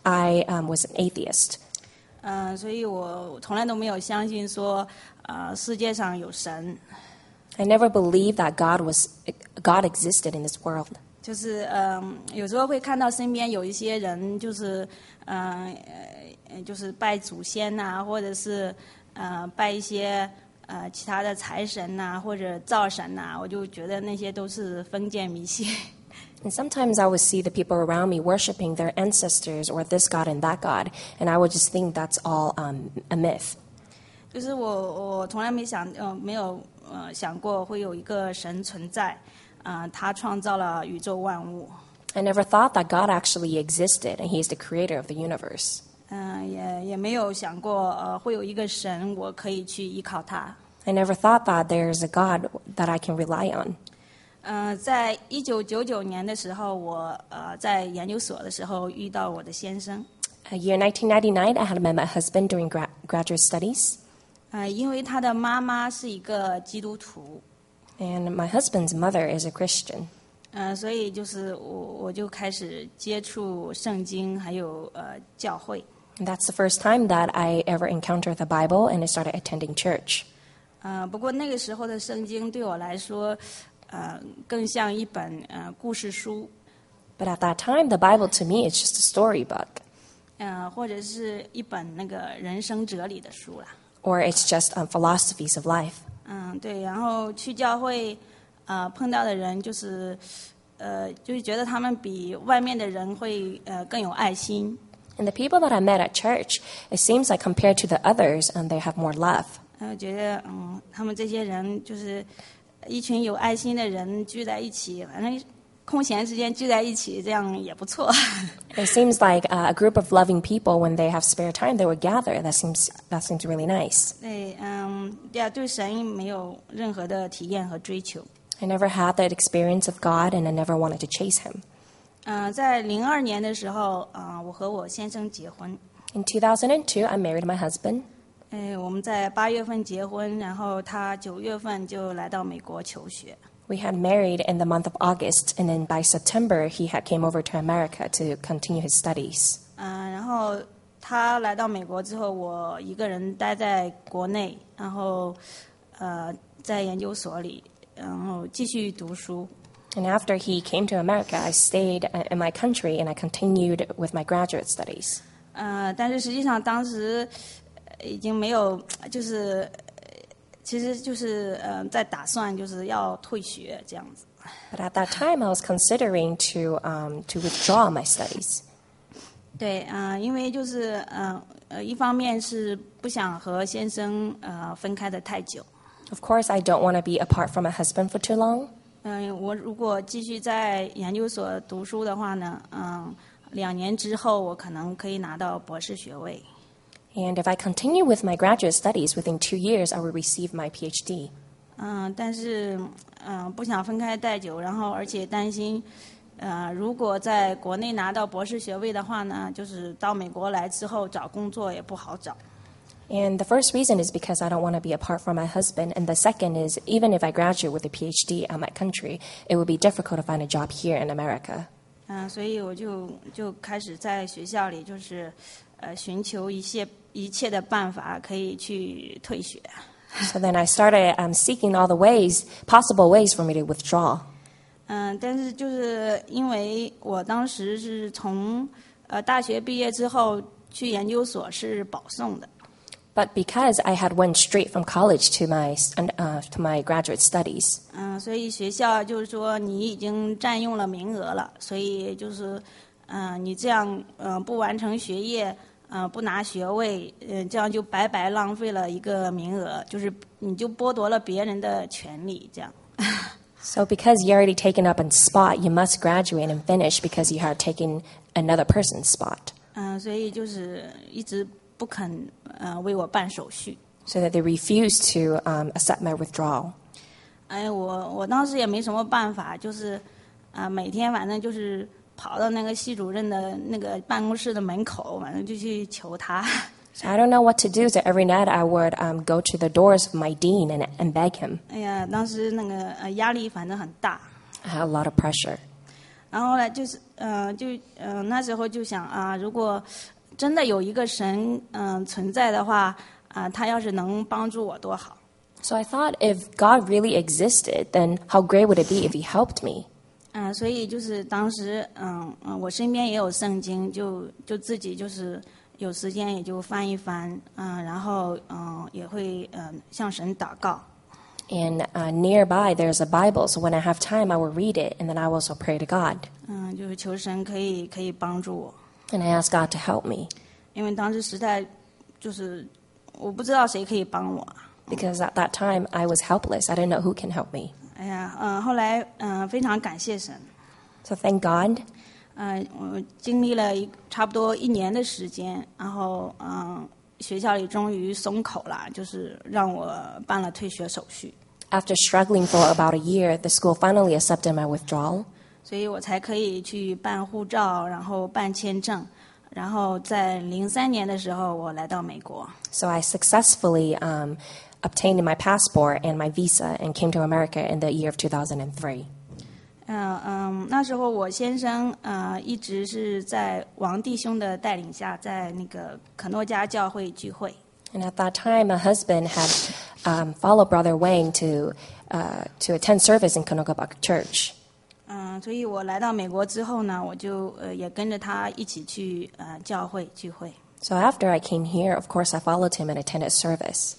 I was an atheist. 所以我从来都没有相信说，世界上有神。 I never believed that God existed in this world. 就是有时候会看到身边有一些人，就是就是拜祖先呐、或者是拜一些其他的财神呐、或者灶神呐、我就覺得那些都是封建迷信。 And sometimes I would see the people around me worshiping their ancestors or this god and that god, and I would just think that's all a myth. 就是我从来没有想过会有一个神存在，他创造了宇宙万物。 I never thought that God actually existed, and He is the creator of the universe. 也没有想过会有一个神我可以去依靠他。 I never thought that there's a God that I can rely on. 在1999年的时候，我在研究所的时候遇到我的先生。 Year 1999, I had met my husband during graduate studies. 因为他的妈妈是一个基督徒。 And my husband's mother is a Christian. 所以就是我就开始接触圣经，还有教会。 And that's the first time that I ever encountered the Bible, and I started attending church. 不过那个时候的圣经对我来说，更像一本故事书。 But at that time, the Bible to me is just a storybook. 或者是一本那个人生哲理的书啦。 Or it's just philosophies of life. 对，然后去教会，碰到的人就是觉得他们比外面的人会更有爱心。 And the people that I met at church, it seems like compared to the others, they have more love. 觉得他们这些人就是一群有爱心的人聚在一起，反正空闲时间聚在一起，这样也不错。 It seems like a group of loving people, when they have spare time, they would gather. That seems really nice. 对，对神没有任何的体验和追求。 I never had that experience of God, and I never wanted to chase Him. 在02年的时候，我和我先生结婚。 In 2002, I married my husband. 我们在8月份结婚，然后他9月份就来到美国求学。 We had married in the month of August, and then by September, he came over to America to continue his studies. 然后他来到美国之后，我一个人待在国内，然后在研究所里，然后继续读书。 And after he came to America, I stayed in my country and I continued with my graduate studies. 但是实际上当时已经没有，其实就是在打算就是要退学这样子。 But at that time, I was considering to withdraw my studies. 对，因为就是一方面是不想和先生分开的太久。 Of course, I don't want to be apart from my husband for too long. 我如果继续在研究所读书的话呢，2年之后我可能可以拿到博士学位。 And if I continue with my graduate studies, within 2 years, I will receive my PhD. 但是不想分开太久，然后而且担心，如果在国内拿到博士学位的话呢，就是到美国来之后找工作也不好找。 And the first reason is because I don't want to be apart from my husband. And the second is, even if I graduate with a PhD at my country, it would be difficult to find a job here in America. 所以我就开始在学校里就是寻求一切的办法可以去退学。 So then I started seeking all the possible ways for me to withdraw. 但是就是因为我当时是从大学毕业之后去研究所是保送的。 But because I had went straight from college to my graduate studies, 所以学校就是说你已经占用了名额了，所以就是你这样不完成学业，不拿学位，这样就白白浪费了一个名额，就是你就剥夺了别人的权利，这样。 So because you already taken up a spot, you must graduate and finish because you have taken another person's spot. 所以就是一直不肯为我办手续。 So that they refused to accept my withdrawal. 我当时也没什么办法，就是每天反正就是跑到那个系主任的那个办公室的门口，反正就去求他。 So I don't know what to do. So every night I would go to the doors of my dean and beg him. 哎呀，当时那个压力反正很大。 I had a lot of pressure. 然后呢，就是那时候就想啊，如果真的有一个神存在的话啊，他要是能帮助我多好。 So I thought if God really existed, then how great would it be if He helped me? 所以就是当时我身边也有圣经，就自己就是有时间也就翻一翻，然后也会向神祷告。 And nearby there's a Bible, so when I have time, I will read it, and then I will also pray to God. 就是求神可以帮助我。 And I ask God to help me. 因为当时实在就是我不知道谁可以帮我。 Because at that time, I was helpless. I didn't know who can help me. 哎呀，后来非常感谢神。 So thank God. 我经历了差不多1年的时间，然后学校里终于松口了，就是让我办了退学手续。 After struggling for about a year, the school finally accepted my withdrawal. 所以我才可以去办护照，然后办签证，然后在03年的时候，我来到美国。 So I successfully obtained my passport and my visa and came to America in the year of 2003. 那时候我先生一直是在王弟兄的带领下，在那个可诺加教会聚会。 And at that time, my husband had followed Brother Wang to attend service in Kanokabak Church. 所以我来到美国之后呢，我就也跟着他一起去教会聚会。 So after I came here, of course, I followed him and attended service.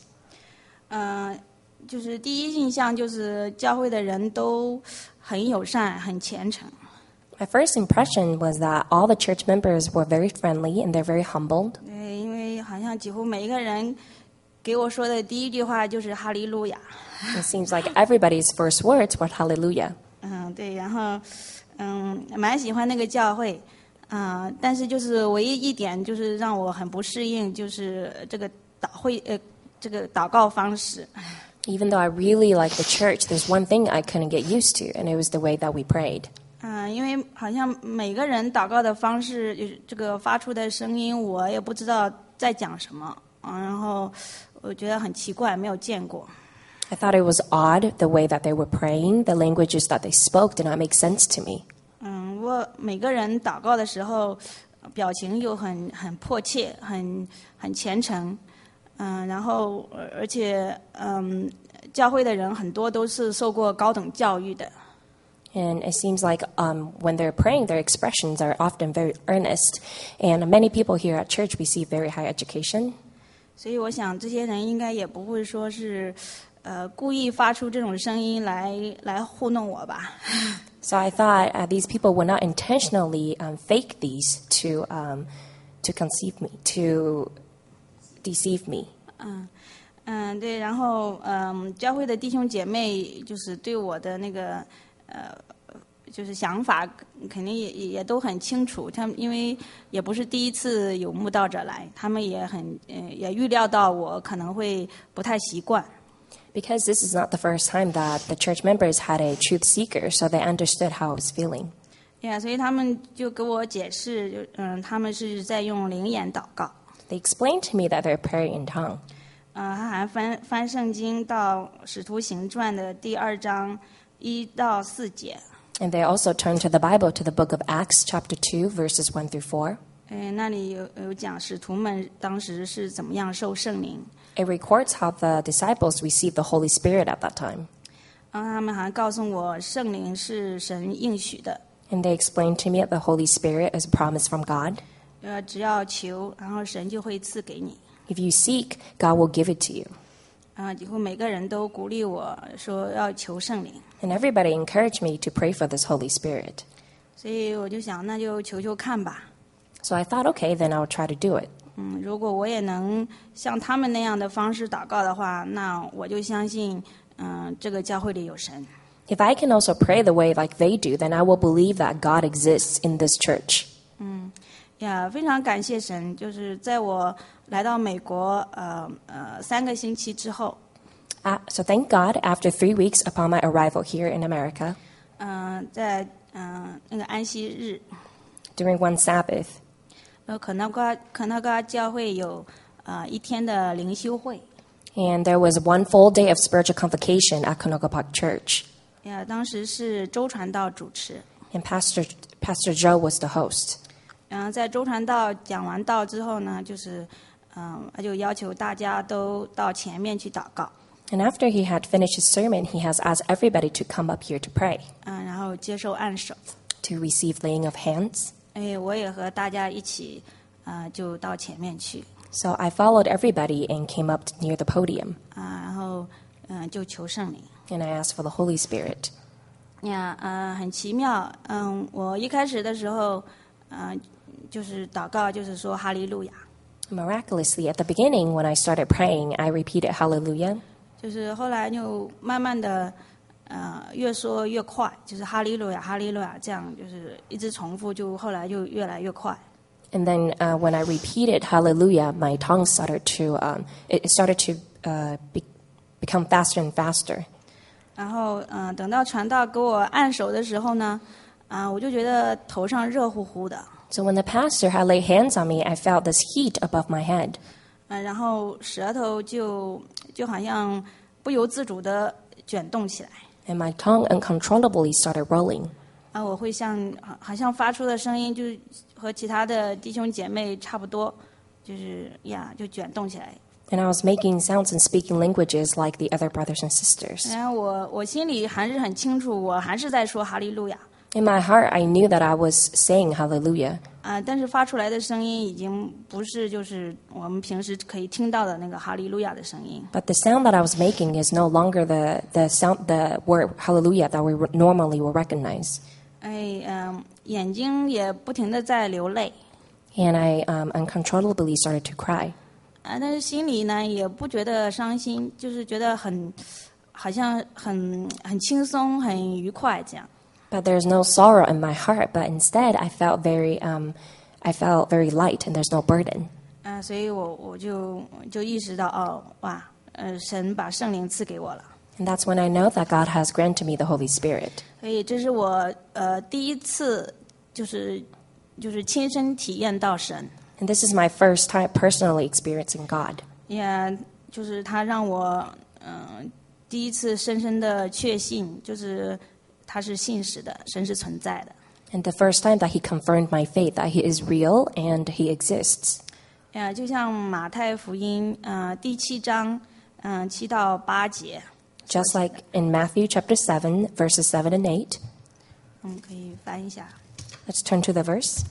就是第一印象就是教会的人都很友善、很虔诚。 My first impression was that all the church members were very friendly and they're very humbled. 因为好像几乎每一个人给我说的第一句话就是哈利路亚。 It seems like everybody's first words were hallelujah. 对，然后蛮喜欢那个教会，但是就是唯一一点就是让我很不适应，就是这个祷告方式。 Even though I really liked the church, there's one thing I couldn't get used to, and it was the way that we prayed. 因为好像每个人祷告的方式，这个发出的声音，我也不知道在讲什么，然后我觉得很奇怪，没有见过。 I thought it was odd the way that they were praying. The languages that they spoke did not make sense to me. 不过每个人祷告的时候，表情又很迫切，很虔诚，然后而且教会的人很多都是受过高等教育的。 And it seems like when they're praying, their expressions are often very earnest. And many people here at church receive very high education. 所以我想这些人应该也不会说是故意发出这种声音来糊弄我吧。 So I thought these people would not intentionally fake these to deceive me. 对，然后教会的弟兄姐妹就是对我的那个就是想法肯定也都很清楚，他们因为也不是第一次有慕道者来，他们也也预料到我可能会不太习惯。 Because this is not the first time that the church members had a truth seeker, so they understood how I was feeling. 所以他们就给我解释，他们是在用灵言祷告。 They explained to me that they're praying in tongue. 他还翻圣经到《使徒行传》的第2章1到4节。 And they also turned to the Bible, to the book of Acts, chapter 2, verses 1 through 4. 那里有讲使徒们当时是怎么样受圣灵。 It records how the disciples received the Holy Spirit at that time. 他们还告诉我，圣灵是神应许的。 And they explained to me that the Holy Spirit is a promise from God. 只要求，然后神就会赐给你。 If you seek, God will give it to you. 几乎每个人都鼓励我说要求圣灵。 And everybody encouraged me to pray for this Holy Spirit. 所以我就想，那就求求看吧。 So I thought, okay, then I'll try to do it. 如果我也能像他们那样的方式祷告的话，那我就相信，这个教会里有神。 If I can also pray the way like they do, then I will believe that God exists in this church. 非常感谢神，就是在我来到美国3个星期之后。 So thank God, after 3 weeks upon my arrival here in America, 在那个安息日 during one Sabbath, 可纳嘎教会有1天的灵修会。 and there was one full day of spiritual convocation at Konokapak Church. 当时是周传道主持。 And Pastor Joe was the host. 然后在周传道讲完道之后呢，他就要求大家都到前面去祷告， And after he had finished his sermon, he has asked everybody to come up here to pray, 然后接受按手。 to receive laying of hands. 我也和大家一起，就到前面去， So I followed everybody and came up near the podium, 然后就求圣灵。 and I asked for the Holy Spirit. 很奇妙，我一开始的时候，就是祷告，就是说哈利路亚， Miraculously, at the beginning, when I started praying, I repeated Hallelujah. 就是后来就慢慢的，越说越快，就是哈利路亚，哈利路亚，这样就是一直重复，就后来就越来越快。 And then when I repeated Hallelujah, my tongue started to become faster and faster. 然后等到传道给我按手的时候呢，我就觉得头上热乎乎的， So when the pastor had laid hands on me, I felt this heat above my head. 然后舌头就好像不由自主的卷动起来， And my tongue uncontrollably started rolling. 我会好像发出的声音就和其他的弟兄姐妹差不多，就是就卷动起来。 And I was making sounds and speaking languages like the other brothers and sisters. 然后我心里还是很清楚，我还是在说哈利路亚， In my heart, I knew that I was saying Hallelujah. 但是发出来的声音已经不是就是我们平时可以听到的那个哈利路亚的声音。 But the sound that I was making is no longer the word Hallelujah that we normally will recognize. 眼睛也不停的在流泪， And I uncontrollably started to cry. 但是心里呢也不觉得伤心，就是觉得好像很轻松、很愉快这样。 But there's no sorrow in my heart. But instead, I felt very light, and there's no burden. 所以我就意识到，神把圣灵赐给我了。 And that's when I know that God has granted me the Holy Spirit. 所以这是我第一次就是亲身体验到神， And this is my first time personally experiencing God. 也就是他让我第一次深深的确信，就是他是信实的，神是存在的。 And the first time that He confirmed my faith that He is real and He exists. 就像马太福音第7章7到8节， Just like in Matthew chapter 7, verses 7 and 8. 可以翻一下。 Let's turn to the verse.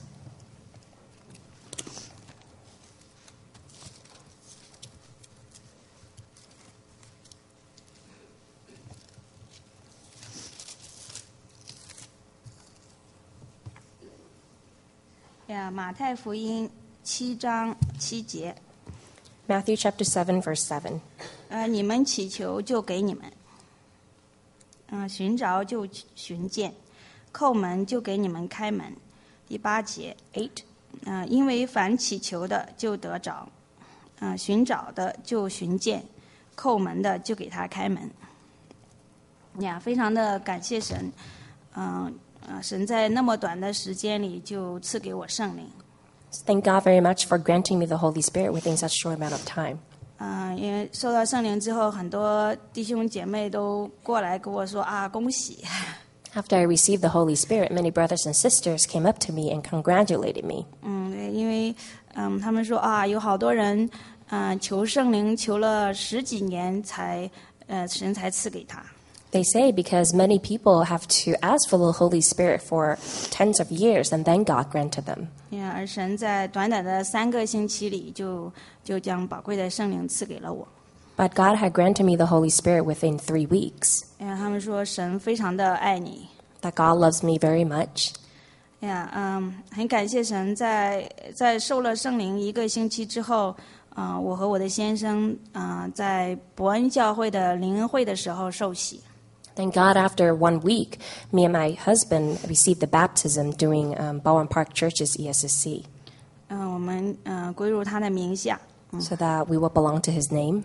Yeah, 马太福音7章7节， Matthew chapter 7, verse 7. 你们祈求就给你们，寻找就寻见，叩门就给你们开门。第8节 8. 因为凡祈求的就得着，寻找的就寻见，叩门的就给他开门。非常的感谢神，神在那么短的时间里就赐给我圣灵。 Thank God very much for granting me the Holy Spirit within such short amount of time. 因为受到圣灵之后，很多弟兄姐妹都过来跟我说恭喜。 After I received the Holy Spirit, many brothers and sisters came up to me and congratulated me. 对，因为他们说有好多人求圣灵求了10几年神才赐给他。 They say because many people have to ask for the Holy Spirit for tens of years and then God granted them. 而神在短短的3个星期里就将宝贵的圣灵赐给了我。 But God had granted me the Holy Spirit within 3 weeks. 他们说神非常的爱你。 That God loves me very much. 很感谢神在受了圣灵1个星期之后，我和我的先生在伯恩教会的灵恩会的时候受洗。 Thank God after 1 week, me and my husband received the baptism doing Bowen Park Church's ESSC. 我们归入他的名下。 So that we will belong to His name.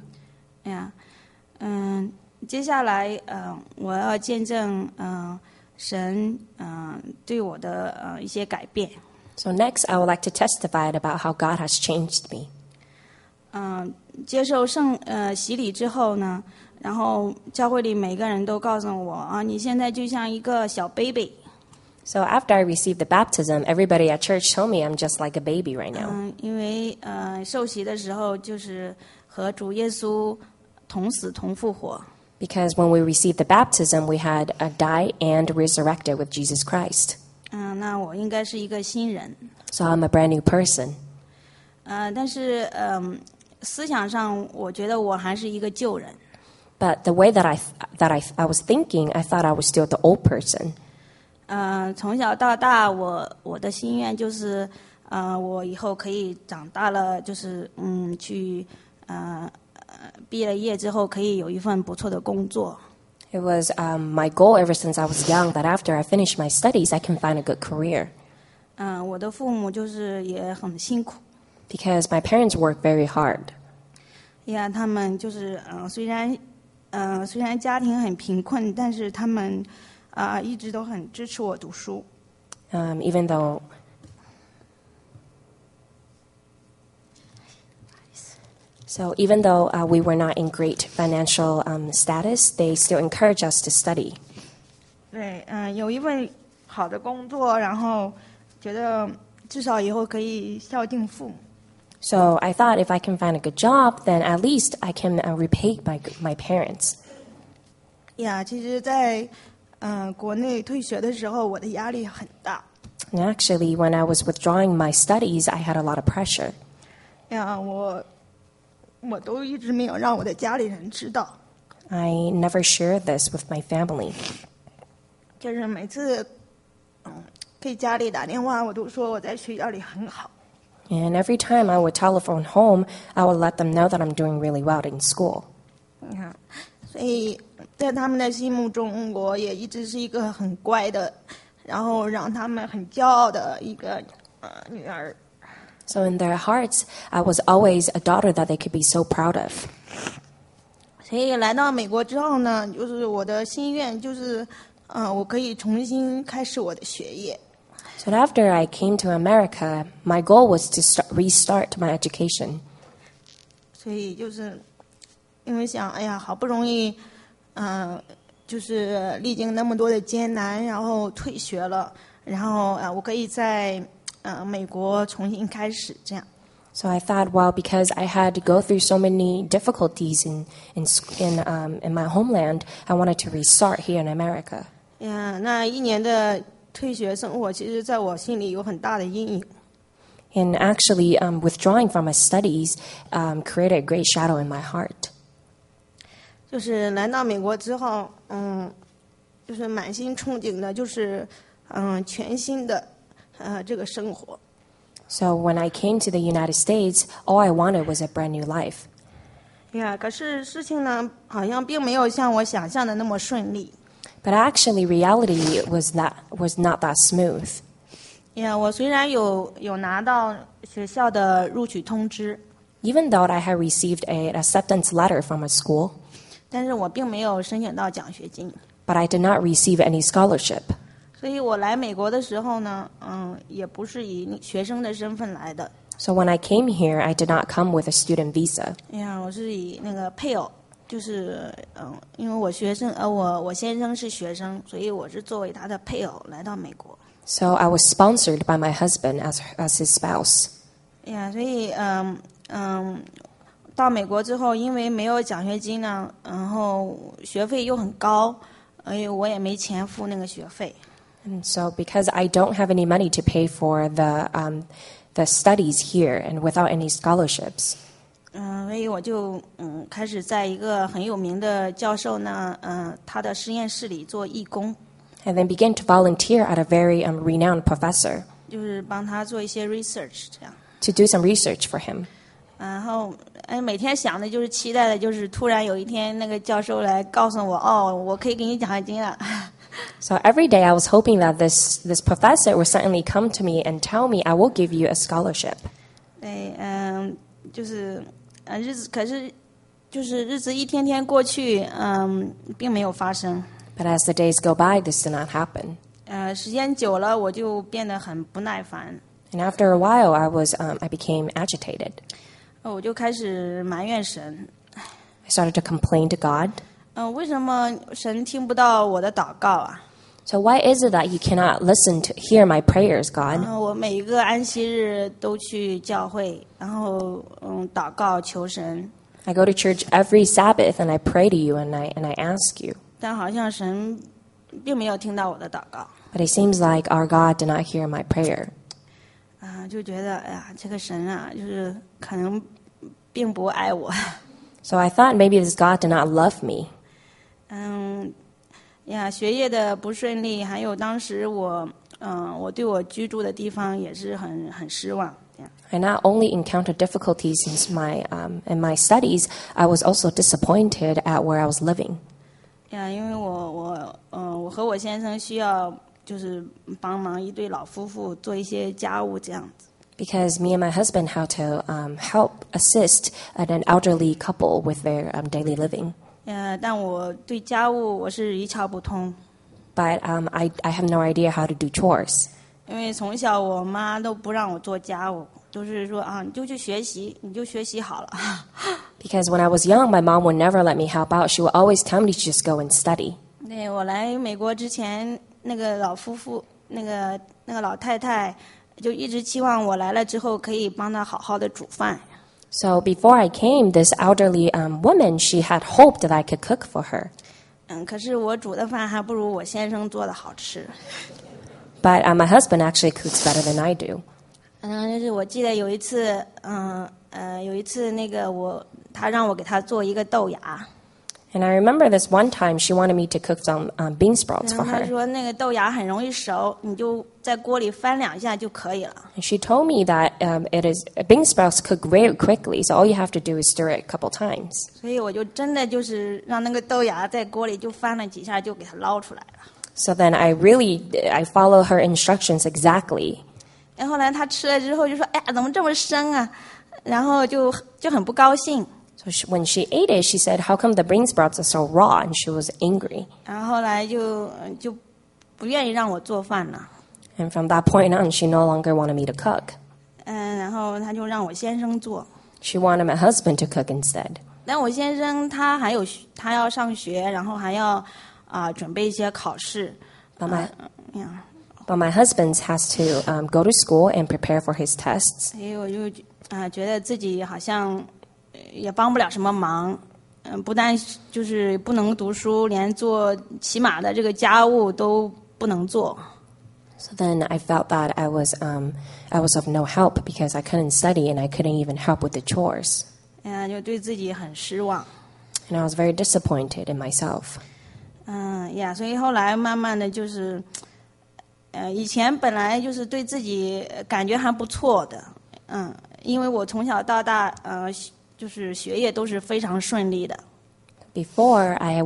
接下来我要见证神对我的一些改变。 So next, I would like to testify about how God has changed me. 接受洗礼之后呢，然后教会里每个人都告诉我你现在就像一个小 baby。 So after I received the baptism, everybody at church told me I'm just like a baby right now. 因为受洗的时候就是和主耶稣同死同复活。 Because when we received the baptism, we had died and resurrected with Jesus Christ. 那我应该是一个新人。 So I'm a brand new person. 但是思想上我觉得我还是一个旧人。 But the way that I was thinking, I thought I was still the old person. 从小到大，我的心愿就是，我以后可以长大了，就是去毕了业之后可以有一份不错的工作。 It was my goal ever since I was young that after I finish my studies, I can find a good career. 我的父母就是也很辛苦。 Because my parents work very hard. 呀，他们就是虽然家庭很贫困，但是他们一直都很支持我读书。 Even though we were not in great financial status, they still encourage us to study. 对，有一份好的工作，然后觉得至少以后可以孝敬父母。 So I thought if I can find a good job, then at least I can repay my parents. 呀，其实，在国内退学的时候，我的压力很大。 And actually, when I was withdrawing my studies, I had a lot of pressure. 呀，我都一直没有让我的家里人知道。 I never shared this with my family. 就是每次给家里打电话，我都说我在学校里很好。 And every time I would telephone home, I would let them know that I'm doing really well in school. 你看，所以在他们的心目中，我也一直是一个很乖的，然后让他们很骄傲的一个女儿。 So in their hearts, I was always a daughter that they could be so proud of. 所以来到美国之后呢，就是我的心愿就是，我可以重新开始我的学业。 So after I came to America, my goal was to restart my education. 所以就是因为想，哎呀，好不容易，就是历经那么多的艰难，然后退学了，然后我可以在美国重新开始这样。 So I thought, well, because I had to go through so many difficulties in my homeland, I wanted to restart here in America. 那一年的退学生活，其实在我心里有很大的阴影。 And actually, withdrawing from my studies created a great shadow in my heart. 就是来到美国之后，就是满心憧憬的，就是全新的这个生活。 So when I came to the United States, all I wanted was a brand new life. 可是事情呢，好像并没有像我想象的那么顺利。 But actually, reality was not that smooth. 我虽然有拿到学校的录取通知， Even though I had received an acceptance letter from a school, 但是我并没有申请到奖学金。 but I did not receive any scholarship. 所以我来美国的时候呢，也不是以学生的身份来的。 So when I came here, I did not come with a student visa. 我是以那个配偶，就是因为我先生是学生，所以我是作为他的配偶来到美国。 So I was sponsored by my husband as his spouse. 所以到美国之后，因为没有奖学金呢，然后学费又很高，我也没钱付那个学费。 And so because I don't have any money to pay for the studies here and without any scholarships. 所以我就开始在一个很有名的教授呢，他的实验室里做义工。 And then began to volunteer at a very renowned professor. 就是帮他做一些 research 这样。 To do some research for him. 然后每天想的就是期待的就是突然有一天那个教授来告诉我，我可以给你奖学金了。 So every day I was hoping that this professor would suddenly come to me and tell me, I will give you a scholarship. 对，就是可是就是日子一天天过去，并没有发生。 But as the days go by, this did not happen. 时间久了，我就变得很不耐烦。 And after a while, I became agitated. 我就开始埋怨神。 I started to complain to God. 为什么神听不到我的祷告啊？ So why is it that you cannot listen to hear my prayers, God? 我每一个安息日都去教会，然后祷告求神， I go to church every Sabbath and I pray to you and I ask you. 但好像神并没有听到我的祷告。 But it seems like our God did not hear my prayer. 就觉得哎呀，这个神啊，就是可能并不爱我。 So I thought maybe this God did not love me. 学业的不顺利，还有当时我对我居住的地方也是很失望。 I not only encountered difficulties in my studies, I was also disappointed at where I was living. 因为我和我先生需要就是帮忙一对老夫妇做一些家务这样子。 Because me and my husband had to help assist an elderly couple with their daily living. 但我对家务我是一窍不通， But I have no idea how to do chores. 因为从小我妈都不让我做家务，都是说你就去学习，你就学习好了。 Because when I was young, my mom would never let me help out. She would always tell me to just go and study. 对，我来美国之前，那个老夫妇，那个老太太，就一直期望我来了之后可以帮她好好的煮饭。 So before I came, this elderly woman, she had hoped that I could cook for her. 可是我煮的饭还不如我先生做的好吃。 But my husband actually cooks better than I do. 就是我记得有一次，那个他让我给他做一个豆芽。 And I remember this one time she wanted me to cook some bean sprouts 然 for 后他 her. 说那个豆芽很容易熟，你就在锅里翻2下就可以了。 And she told me that bean sprouts cook very quickly, so all you have to do is stir it a couple times. 所以我就真的就是让那个豆芽在锅里就翻了几下，就给它捞出来了。 So then I follow her instructions exactly. 然后来他吃了之后就说：“哎呀，怎么这么生啊？”然后就很不高兴。 So when she ate it, she said, "How come the bean sprouts are so raw?" And she was angry. 然后后来就不愿意让我做饭了。 And from that point on, she no longer wanted me to cook. 然后他就让我先生做。 She wanted my husband to cook instead. 但我先生他要上学，然后还要准备一些考试。 But my husband has to go to school and prepare for his tests. 所以我就觉得自己好像也帮不了什么忙。不但就是不能读书，连做起码的这个家务都不能做。 So then I felt that I was of no help because I couldn't study and I couldn't even help with the chores. 就对自己很失望。 And I was very disappointed in myself. 所以后来慢慢的就是，以前本来就是对自己感觉还不错的，因为我从小到大，就是学业都是非常顺利的。 Before I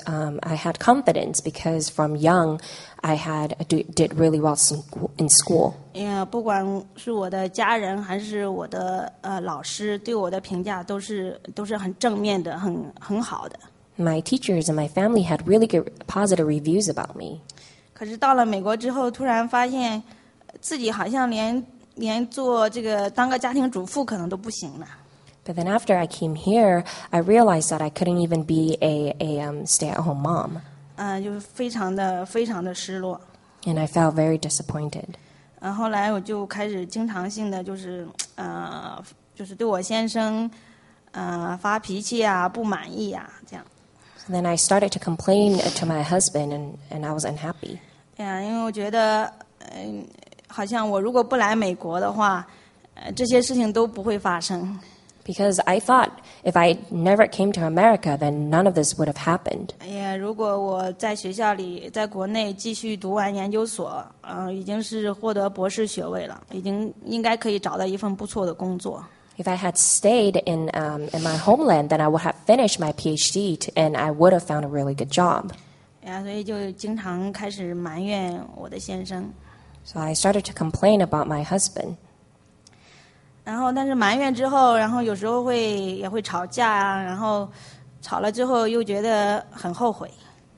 had confidence because from young I did really well in school. 不管是我的家人还是我的老师对我的评价都是很正面的，很好的。 My teachers and my family had really good positive reviews about me. 可是到了美国之后，突然发现自己好像连做这个当个家庭主妇可能都不行了。 But then after I came here, I realized that I couldn't even be a stay-at-home mom. 就是非常的失落。 And I felt very disappointed. 后来我就开始经常性的就是对我先生发脾气啊，不满意啊，这样。 So then I started to complain to my husband, and I was unhappy. 因为我觉得好像我如果不来美国的话，这些事情都不会发生。 Because I thought if I never came to America, then none of this would have happened. 如果我在学校里，在国内继续读完研究所，已经是获得博士学位了，应该可以找到一份不错的工作。 If I had stayed in my homeland, then I would have finished my PhD and I would have found a really good job. 所以就经常开始埋怨我的先生。 So I started to complain about my husband. 然后，但是埋怨之后，然后有时候也会吵架啊，然后吵了之后又觉得很后悔。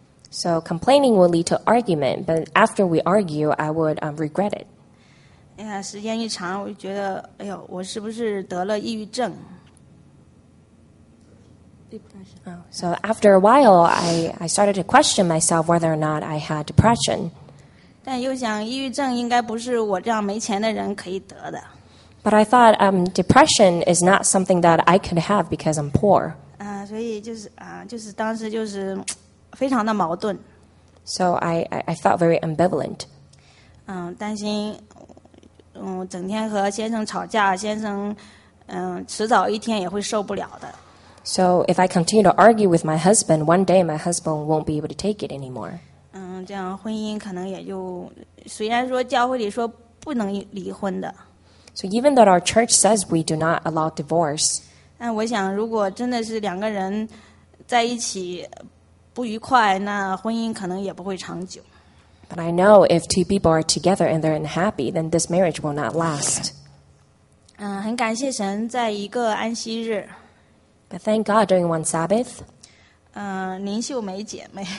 So complaining will lead to argument, but after we argue, I would regret it. 时间一长，我就觉得，哎呦，我是不是得了抑郁症？ So after a while, I started to question myself whether or not I had depression. 但又想，抑郁症应该不是我这样没钱的人可以得的。 But I thought depression is not something that I could have because I'm poor. 所以就是当时就是非常的矛盾。 So I felt very ambivalent. 担心，整天和先生吵架，先生迟早一天也会受不了的。 So if I continue to argue with my husband, one day my husband won't be able to take it anymore. 这样婚姻可能也就，虽然说教会里说不能离婚的。 So even though our church says we do not allow divorce, 但我想，如果真的是两个人在一起不愉快，那婚姻可能也不会长久。 but I know if two people are together and they're unhappy, then this marriage will not last. 很感谢神，在一个安息日， But thank God during one Sabbath, 林秀梅姐妹，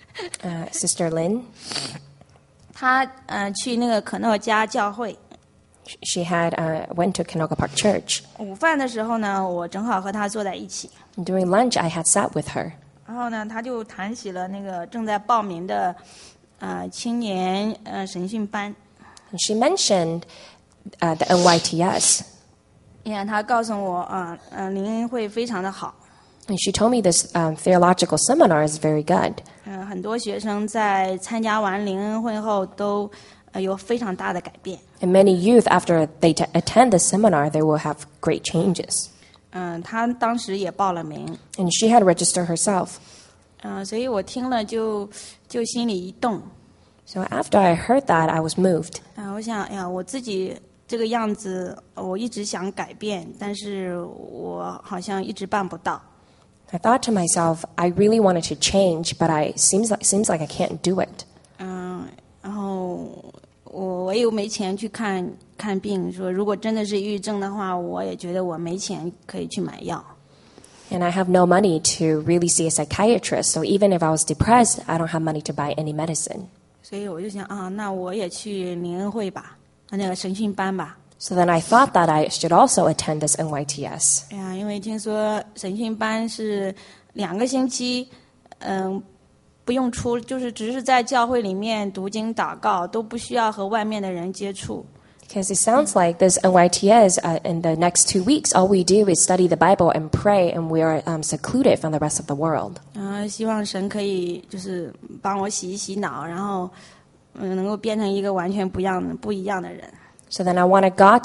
Sister Lynn, 她去那个可诺家教会。 she had went to Canoga Park Church. 午饭的时候呢，我正好和她坐在一起， And during lunch, I had sat with her. 然后呢，她就谈起了那个正在报名的青年神训班。 And she mentioned the NYTS. 她告诉我灵恩会非常的好。 And she told me this theological seminar is very good. 很多学生在参加完灵恩会后都有非常大的改变。 And many youth, after they attend the seminar, they will have great changes. 她当时也报了名。 And she had registered herself. 所以我听了就心里一动。 So after I heard that, I was moved. 我想，我自己这个样子，我一直想改变，但是我好像一直办不到。 I thought to myself, I really wanted to change, but seems like I can't do it. 然后我又没钱去看病，说如果真的是抑郁症的话，我也觉得我没钱可以去买药。 And I have no money to really see a psychiatrist, so even if I was depressed, I don't have money to buy any medicine. 所以我就想那我也去灵恩会吧，那个神训班吧。 So then I thought that I should also attend this NYTS. 因为听说神训班是2个星期，不用出，就是只是在教会里面读经祷告，都不需要和外面的人接触。 Because it sounds like this NYTS, in the next 2 weeks, all we do is study the Bible and pray, and we are secluded from the rest of the world. 希望神可以就是帮我洗一洗脑，然后能够变成一个完全不一样的人。 So then I wanted God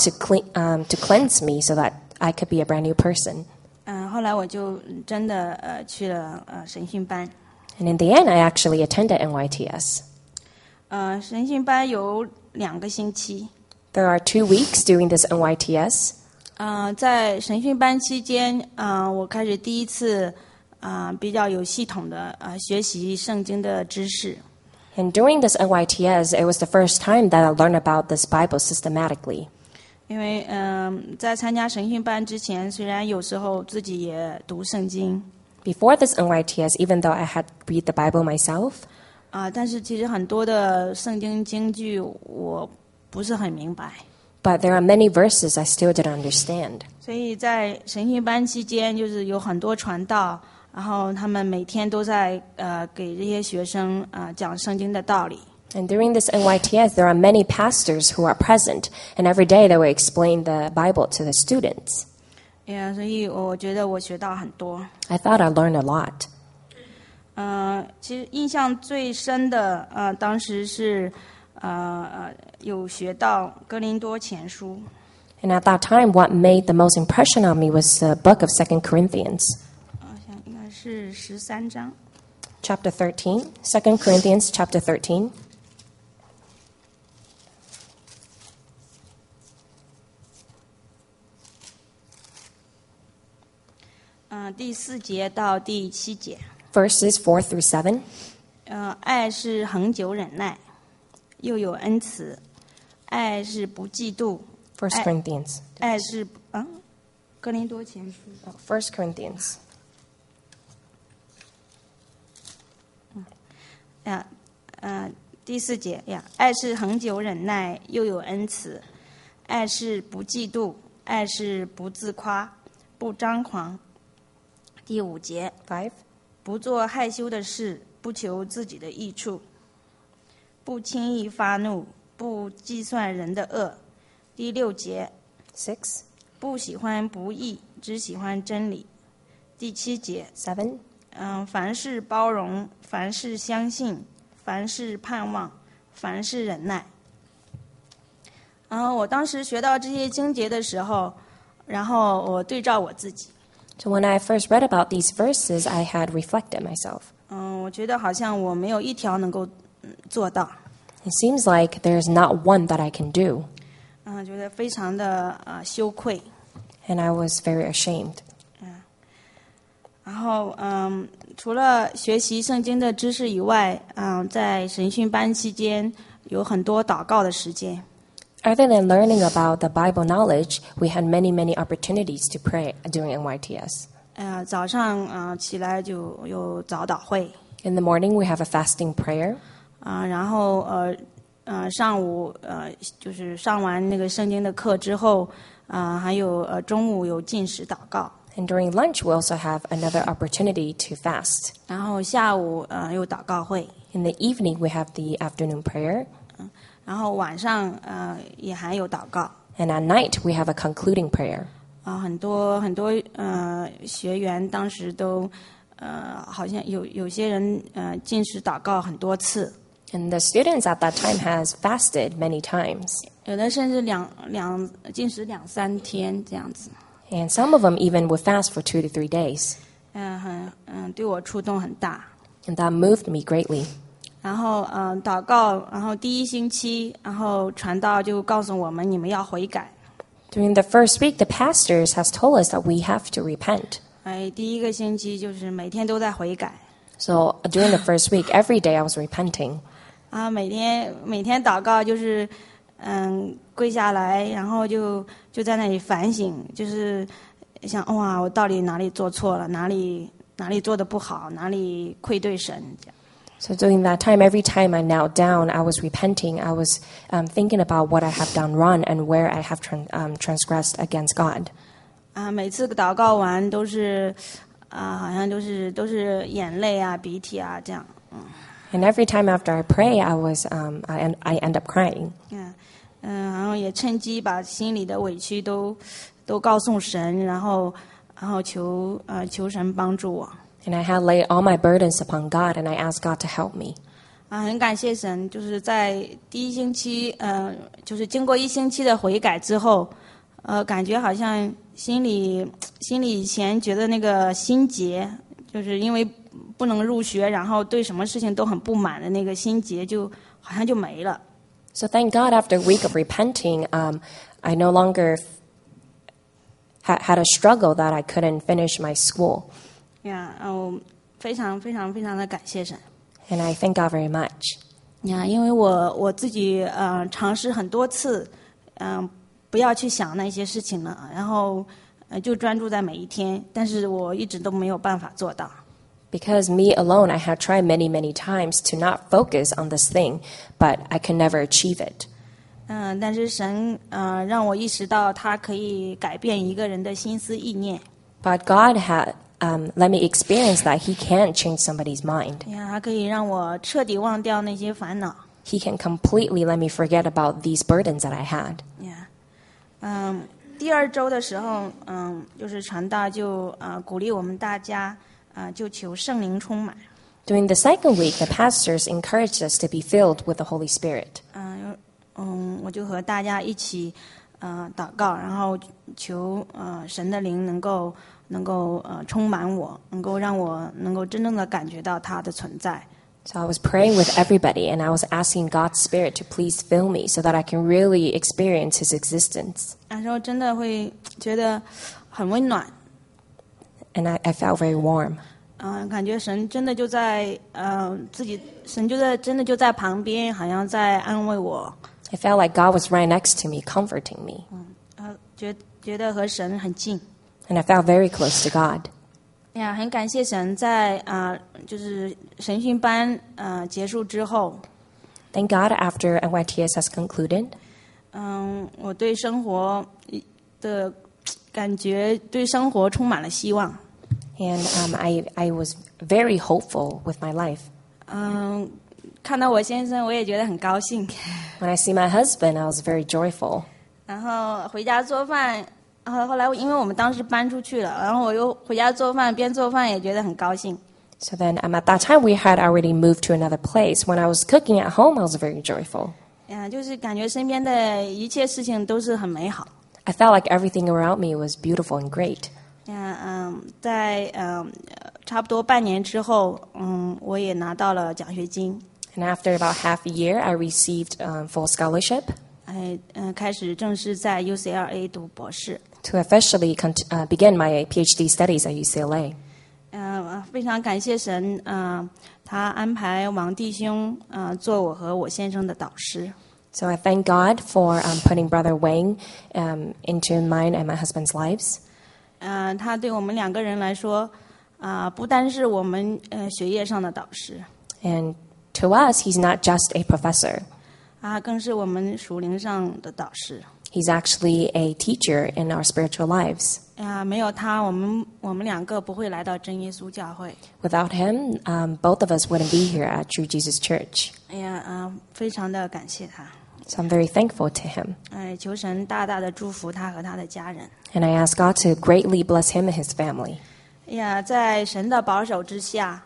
to cleanse me so that I could be a brand new person. 后来我就真的去了神训班。 And in the end, I actually attended NYTS. 神训班有2个星期。 There are 2 weeks during this NYTS. 在神训班期间，我开始第一次比较有系统的学习圣经的知识。 And during this NYTS, it was the first time that I learned about this Bible systematically. 因为在参加神训班之前，虽然有时候自己也读圣经， Before this NYTS, even though I had read the Bible myself, 但是其实很多的圣经经句我不是很明白。 but there are many verses I still didn't understand. 所以在神训班期间，就是有很多传道，然后他们每天都在给这些学生讲圣经的道理。 And during this NYTS, there are many pastors who are present, and every day they will explain the Bible to the students. 所以我觉得我学到很多。 I thought I learned a lot. 其实印象最深的当时是有学到哥林多前书。 And at that time, what made the most impression on me was the book of 2 Corinthians, 想应该是13章。 chapter 13. 2 Corinthians chapter 13. 第4节到第7节。 Verses 4 through 7. 爱是恒久忍耐，又有恩慈；爱是不嫉妒； 1 Corinthians. 爱是哥林多前书。 1 Corinthians. 第4节呀，爱是恒久忍耐，又有恩慈；爱是不嫉妒；爱是不自夸，不张狂。 第5节， 5. 不做害羞的事，不求自己的益处，不轻易发怒，不计算人的恶。第6节， 6. 不喜欢不义，只喜欢真理。第7节， 7. 凡事包容，凡事相信，凡事盼望，凡事忍耐。我当时学到这些经节的时候，然后我对照我自己， So when I first read about these verses, I had reflected myself. 我觉得好像我没有一条能够做到， It seems like there's not one that I can do, 觉得非常的羞愧。 and I was very ashamed. 然后除了学习圣经的知识以外，在神训班期间有很多祷告的时间。 Other than learning about the Bible knowledge, we had many, many opportunities to pray during NYTS. 早上起来就有早祷会， In the morning, we have a fasting prayer. 然后上午就是上完那个圣经的课之后，还有中午有禁食祷告， And during lunch, we also have another opportunity to fast. 然后下午有祷告会， In the evening, we have the afternoon prayer. 然后晚上也还有祷告。 And at night, we have a concluding prayer. 很多学员当时都好像有些人禁食祷告很多次， And the students at that time has fasted many times. 有的甚至禁食2-3天这样子。 And some of them even would fast for 2 to 3 days. 对我触动很大。 And that moved me greatly. 然后祷告，然后第1星期，然后传道就告诉我们，你们要悔改。 During the first week, the pastors has told us that we have to repent. 第1个星期就是每天都在悔改。 So during the first week, every day I was repenting. 每天祷告就是跪下来，然后就在那里反省，就是想哇，我到底哪里做错了，哪里做的不好，哪里愧对神这样。 So during that time, every time I knelt down, I was repenting. I was thinking about what I have done wrong and where I have transgressed against God. 每次祷告完都是好像都是眼泪啊、鼻涕啊这样。 And every time after I pray, I end up crying. 然后也趁机把心里的委屈都告诉神，然后求神帮助我。 And I had laid all my burdens upon God, and I asked God to help me. 很感谢神，就是在第1星期，就是经过1星期的悔改之后，感觉好像心里以前觉得那个心结，就是因为不能入学，然后对什么事情都很不满的那个心结，就好像就没了。 So thank God, after a week of repenting, I no longer had a struggle that I couldn't finish my school. 非常非常非常的感谢神。 And I thank God very much. 因为我自己尝试很多次，不要去想那些事情了，然后就专注在每一天，但是我一直都没有办法做到。 Because me alone, I had tried many, many times to not focus on this thing, but I could never achieve it. 但是神让我意识到，他可以改变一个人的心思意念。 But God had let me experience that He can change somebody's mind. 他可以让我彻底忘掉那些烦恼。 He can completely let me forget about these burdens that I had. 第2周的时候，就是传道就鼓励我们大家，就求圣灵充满。 During the second week, the pastors encouraged us to be filled with the Holy Spirit. 我就和大家一起祷告，然后求神的灵能够充满我，能够让我能够真正的感觉到他的存在。 So I was praying with everybody, and I was asking God's Spirit to please fill me so that I can really experience His existence. 那时候真的会觉得很温暖。 And I felt very warm. 感觉神真的就在神真的就在旁边，好像在安慰我。 I felt like God was right next to me, comforting me. 觉得和神很近。 And I felt very close to God. 很感谢神在就是神训班结束之后， Thank God after NYTS has concluded, 我对生活的感觉，对生活充满了希望。 And I was very hopeful with my life. 看到我先生，我也觉得很高兴。 When I see my husband, I was very joyful. 然后回家做饭，然后后来因为我们当时搬出去了，然后我又回家做饭，边做饭也觉得很高兴。 So then at that time, we had already moved to another place. When I was cooking at home, I was very joyful. 就是感觉身边的一切事情都是很美好。 I felt like everything around me was beautiful and great. 在差不多半年之后，我也拿到了奖学金。 And after about half a year, I received full scholarship 开始正式在 UCLA 读博士。 to officially begin my PhD studies at UCLA. 非常感谢神，他安排王弟兄做我和我先生的导师。 So I thank God for putting Brother Wang into mine and my husband's lives. 他对我们两个人来说，不单是我们学业上的导师， And to us, he's not just a professor. 更是我们属灵上的导师。 He's actually a teacher in our spiritual lives. 没有他，我们两个不会来到真耶稣教会。 Without him, both of us wouldn't be here at True Jesus Church. 非常的感谢他。 So I'm very thankful to him. 求神大大的祝福他和他的家人。 And I ask God to greatly bless him and his family. 在神的保守之下，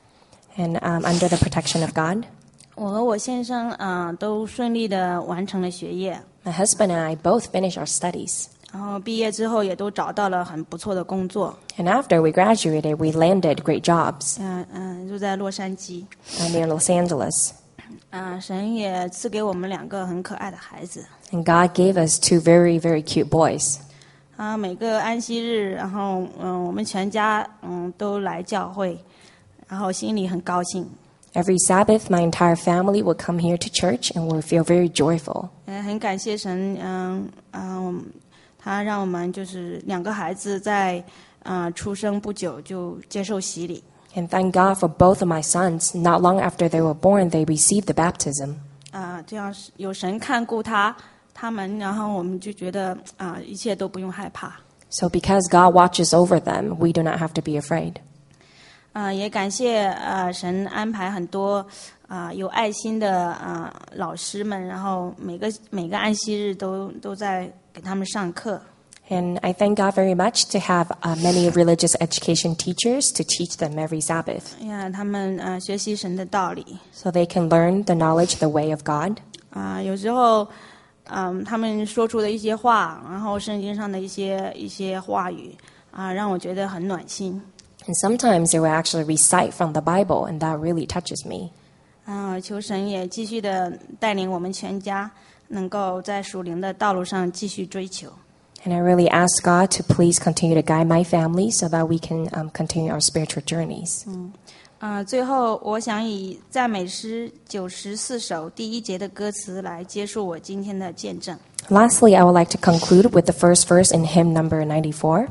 And under the protection of God, 我和我先生都顺利的完成了学业， my husband and I both finished our studies. 然后毕业之后也都找到了很不错的工作。 And after we graduated, we landed great jobs 就在洛杉矶。 near Los Angeles. 神也赐给我们两个很可爱的孩子。 And God gave us two very, very cute boys. 每个安息日，然后我们全家都来教会，然后心里很高兴。 Every Sabbath, my entire family would come here to church and would feel very joyful. 很感谢神，他让我们就是两个孩子在出生不久就接受洗礼。 And thank God for both of my sons. Not long after they were born, they received the baptism. 这样有神看顾他们，然后我们就觉得一切都不用害怕。 So because God watches over them, we do not have to be afraid. 也感谢神安排很多有爱心的老师们，然后每个安息日都在给他们上课。 And I thank God very much to have many religious education teachers to teach them every Sabbath 他们学习神的道理。 so they can learn the knowledge, the way of God. 有时候他们说出的一些话，然后圣经上的一些话语让我觉得很暖心。 And sometimes they will actually recite from the Bible, and that really touches me. 求神也继续的带领我们全家，能够在属灵的道路上继续追求。 And I really ask God to please continue to guide my family so that we can continue our spiritual journeys. 最后，我想以赞美诗94首第1节的歌词来结束我今天的见证。 Lastly, I would like to conclude with the first verse in hymn number 94.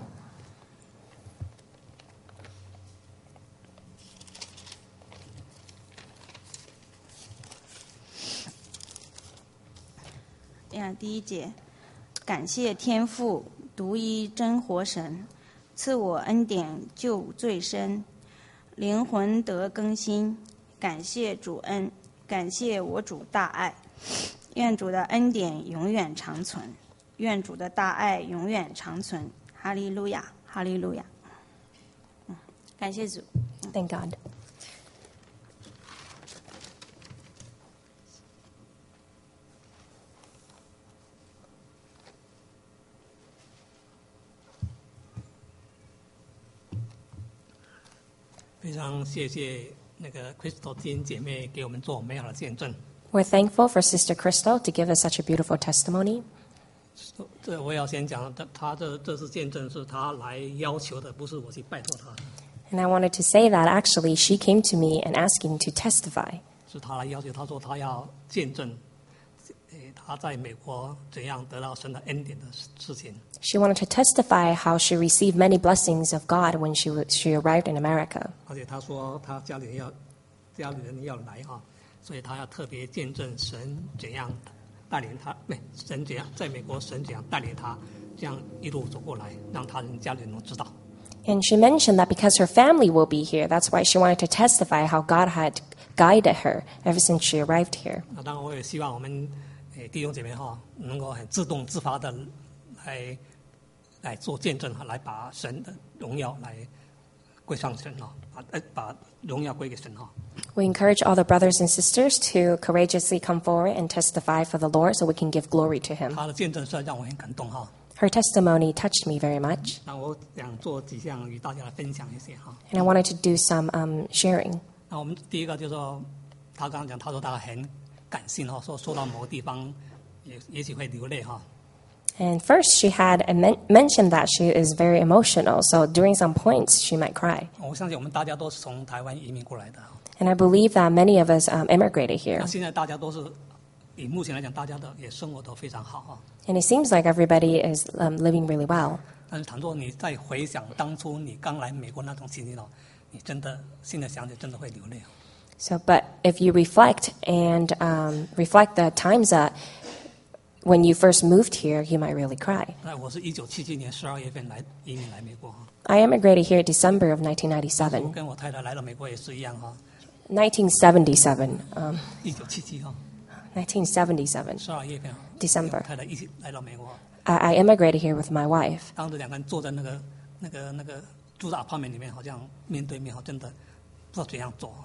第1节，感谢天父独一真活神，赐我恩典救罪深，灵魂得更新。感谢主恩，感谢我主大爱。愿主的恩典永远长存，愿主的大爱永远长存。哈利路亚，哈利路亚。感谢主。 Thank God. 非常谢谢那个 Crystal 金姐妹给我们做美好的见证。 We're thankful for Sister Crystal to give us such a beautiful testimony. 这我要先讲，她这次见证是她来要求的，不是我去拜托她的。 And I wanted to say that actually she came to me and asking to testify. 是她来要求，她说她要见证，她在美国怎样得到神的恩典的事情。 She wanted to testify how she received many blessings of God when she arrived in America. 而且她说她家里人要来啊，所以她要特别见证神怎样带领她，神怎样在美国神怎样带领她，这样一路走过来，让她人家人能知道。 And she mentioned that because her family will be here, that's why she wanted to testify how God had guided her ever since she arrived here. 那当然，我也希望我们弟兄姐妹哈，能够很自动自发的来做见证哈，来把神的荣耀来归上神哈，把荣耀归给神哈。 We encourage all the brothers and sisters to courageously come forward and testify for the Lord so we can give glory to Him. 他的见证实在让我很感动哈。 Her testimony touched me very much. 那我想做几项与大家来分享一些哈。 And I wanted to do some sharing. 那我们第一个就是说，他刚刚讲，他说他很感性哈，说到某个地方也许会流泪哈。 And first, she had mentioned that she is very emotional, so during some points, she might cry. 我相信我们大家都是从台湾移民过来的。 And I believe that many of us immigrated 那 here. 现在大家都是，以目前来讲，大家的也生活都非常好哈。 And it seems like everybody is living really well. 但是倘若你再回想当初你刚来美国那种情景哦，你真的现在想起真的会流泪。 So, but if you reflect and reflect the times that when you first moved here, you might really cry. 那我是1977年12月份移民来美国哈。 I immigrated here December of 我 1997. 跟我太太来到美国也是一样哈。 1977. 1977哈 1977. ，12月份哈， December 跟我太太一起来到美国。 I immigrated here with my wife. 当时两个人坐在那个住在 apartment 里面，好像面对面，真的不知道怎样做。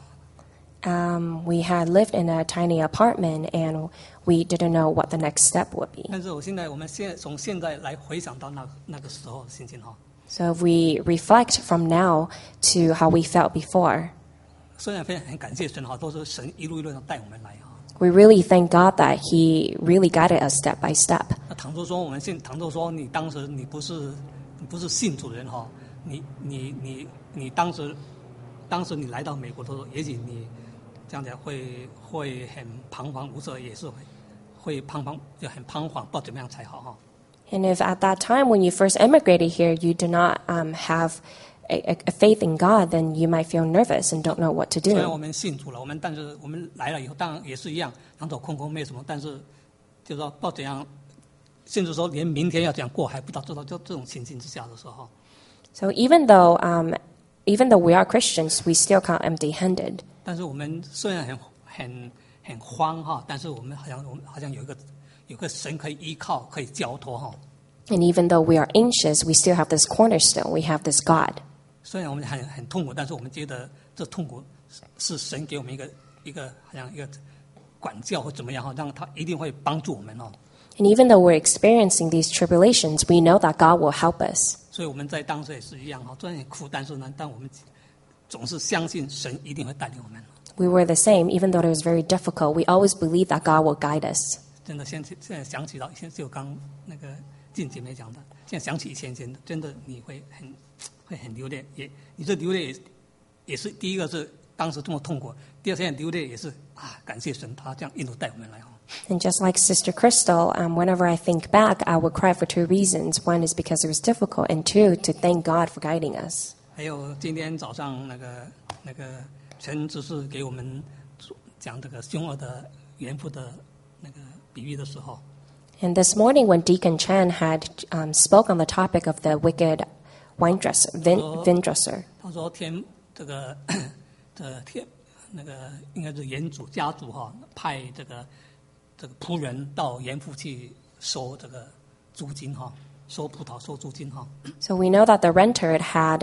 We had lived in a tiny apartment, and we didn't know what the next step would be. 但是我们从现在来回想到那个时候的心情哈， So if we reflect from now to how we felt before, 虽然很感谢神哈，都是神一路的带我们来哈。 we really thank God that He really guided us step by step. 那倘若说你当时你不是信主的人哈，你当时你来到美国的时候，也许你这样讲会很彷徨无措，也是会就很彷徨，不知道怎么样才好哈。 And if at that time when you first immigrated here, you do not have a faith in God, then you might feel nervous and don't know what to 虽然我 do. 们信主了，但是我们来了以后，当然也是一样，两手空空没有什么，但是就是说不知道怎样，甚至说连明天要怎样过还不知道，就这种情形之下的时候， So even though we are Christians, we still come empty-handed. 但是我们虽然很慌哈，但是我们好像有个神可以依靠，可以交托哈。 And even though we are anxious, we still have this cornerstone. We have this God. 虽然我们很痛苦，但是我们觉得这痛苦是神给我们一个好像一个管教或怎么样哈，让他一定会帮助我们哦。 And even though we're experiencing these tribulations, we know that God will help us. 所以我们在当时也是一样哈，虽然很苦，但我们总是相信神一定会带领我们。 We were the same, even though it was very difficult. We always believe that God will guide us. 真的，现在想起到以前就刚那个静姐妹讲的，现在想起以前真的你会很流泪，你这流泪也是第一个是当时这么痛苦，第二现在流泪也是感谢神，他这样一路带我们来哦。 And just like Sister Crystal, whenever I think back, I would cry for two reasons. One is because it was difficult, and two, to thank God for guiding us. 还有今天早上那个陈执事给我们讲这个凶恶的严父的那个比喻的时候， And this morning, when Deacon Chan had spoke on the topic of the wicked vine dresser, 他说这个那个应该是严主家主哈，派这个仆人到严父去收这个租金哈，收葡萄收租金哈。 so we know that the renter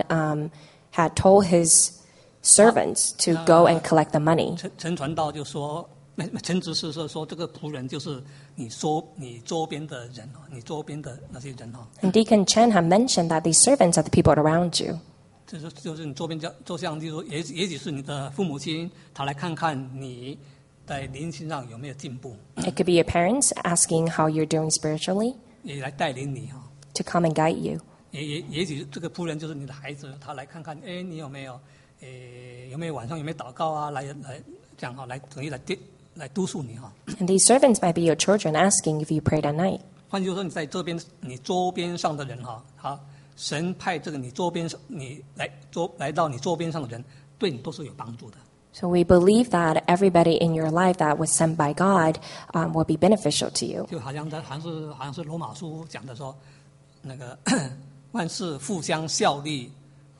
had told his servants to go and collect the money. 陈传道就说，陈执事说这个仆人就是你周边的人哈，你周边的那些人哈。 And Deacon Chen had mentioned that these servants are the people around you. 就是你周边就像就是说，也许是你的父母亲，他来看看你在灵性上有没有进步， It could be your parents asking how you're doing spiritually 也来带领你哈。 to come and guide you. 也许这个仆人就是你的孩子，他来看看，你有没有晚上有没有祷告啊？来这样哈，等于来督促你哈。 And these servants might be your children asking if you prayed at night. 换句话说，你在你周边上的人哈，好，神派这个你周边你来到你周边上的人，对你都是有帮助的。 So we believe that everybody in your life that was sent by God will be beneficial to you. 就好像是罗马书讲的说，那个万事互相效力，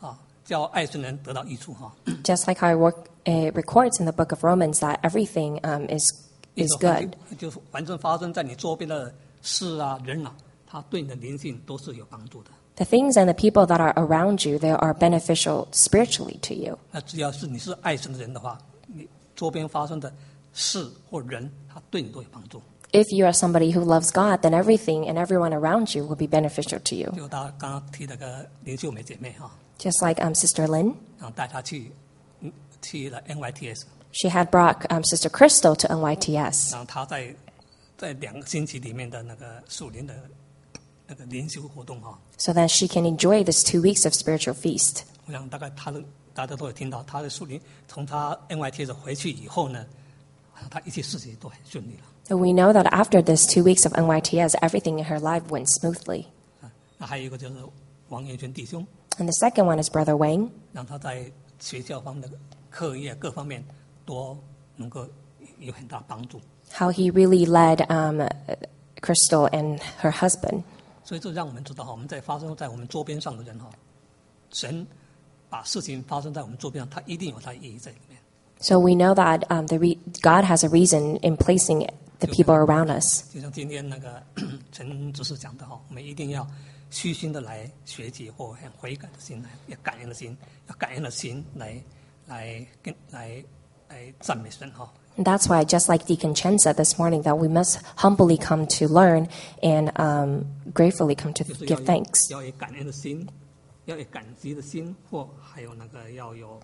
叫爱神人得到益处哈。 Just like how it records in the book of Romans that everything is 一种 good. 就是反正发生在你周边的事啊、人啊，它对你的灵性都是有帮助的。 The things and the people that are around you, they are beneficial spiritually to you. 那只要是你是爱神的人的话，你周边发生的事或人，它对你都有帮助。 If you are somebody who loves God, then everything and everyone around you will be beneficial to you. 就他刚刚提那个林秀美姐妹哈， Just like Sister Lynn, 然后带她去了 NYTS， she had brought Sister Crystal to NYTS. 然后她在2个星期里面的那个属灵的那个灵修活动哈， So that she can enjoy this 2 weeks of spiritual feast. 我想大概大家都有听到，她的属灵从她 NYTS 回去以后呢，她一切事情都很顺利了。 And we know that after this 2 weeks of NYTS, everything in her life went smoothly. 那还有一个就是王元轩弟兄， And the second one is Brother Wang. 让他在学校方面的课业各方面都能够有很大帮助。 How he really led Crystal and her husband. 所以这让我们知道哈，我们在发生在我们周边上的人哈，神把事情发生在我们周边上，他一定有他的意义在里面。 So we know that God has a reason in placing the people around us. 就像今天那个陈执事讲的哈，我们一定要虚心的来学习或很悔改的心，要感恩的心，要感恩的心来赞美神哈。 And that's why, just like Deacon Chen said this morning, that we must humbly come to learn and gratefully come to 就是 give thanks. 要有感恩的心，要有感激的心，或还有那个要有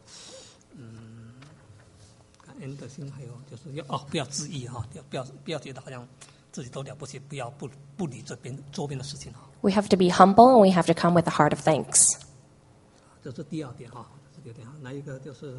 感恩的心，还有就是要不要自意哈，不要觉得好像自己都了不起，不理周边的事情哈。 We have to be humble and we have to come with a heart of thanks. 这是第二点哈，这是第二点哈。那一个就是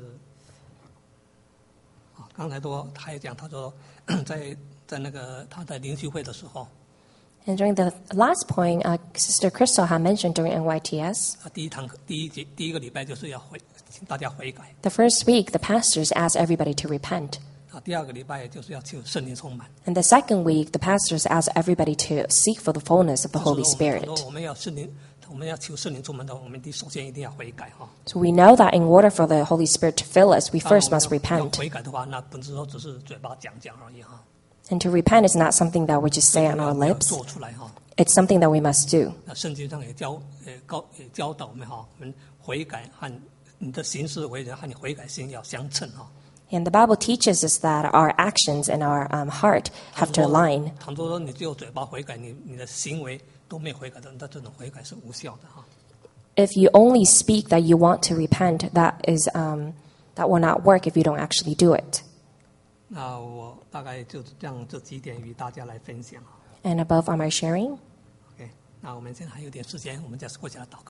刚才他也讲，他说在那个他在灵修会的时候， And during the last point, Sister Crystal had mentioned during NYTS, 第一个礼拜就是要请大家悔改， the first week the pastors asked everybody to repent. 第二个礼拜就是要求圣灵充满。 And the second week, the pastors asked everybody to seek for the fullness of the Holy 就是 Spirit. 我们要求圣灵充满的，我们首先一定要悔改哈。 So we know that in order for the Holy Spirit to fill us, we 当然 first 我们 must 要 repent. 悔改的话，那不是说只是嘴巴讲而已哈。 And to repent is not something that we just say on our 要 lips. 做出来哈。 It's something that we must do. 那圣经上也教导我们哈，我们悔改和你的行事为人和你悔改心要相称哈。 And the Bible teaches us that our actions and our heart have to align. 倘若说你只有嘴巴悔改，你的行为都没有悔改的，那这种悔改是无效的哈。 If you only speak that you want to repent, that will not work if you don't actually do it. 那我大概就这几点与大家来分享哈。 And above are my sharing. OK，那我们现在还有点时间，我们再过起来祷告。